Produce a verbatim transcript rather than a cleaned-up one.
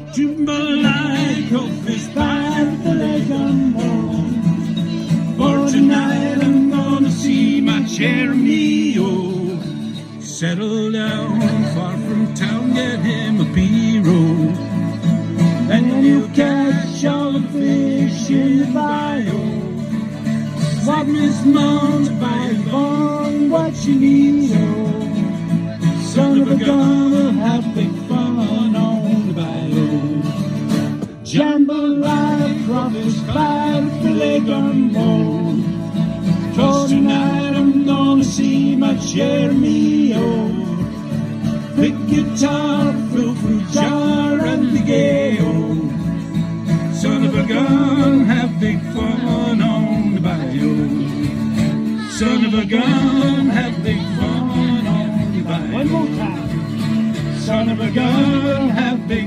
Jambalaya, fish pie, filet gumbo. For tonight I'm gonna see my Jeremy-o. Settle down far from town, get him a P-roll. Then you'll catch all the fish in the bio. Swap Miss Mom to buy a bong, what you need, oh. Son of a gun, we'll have big fun on the bio. Jambalaya, crawfish, fried filet gumbo. 'Cause tonight I'm gonna see my Jeremy-o. Big guitar, fill fruit jar, and the gay-o. Son of a gun, have big fun on the bayou. Son of a gun, have big fun on the bayou. One more time. Son of a gun, have big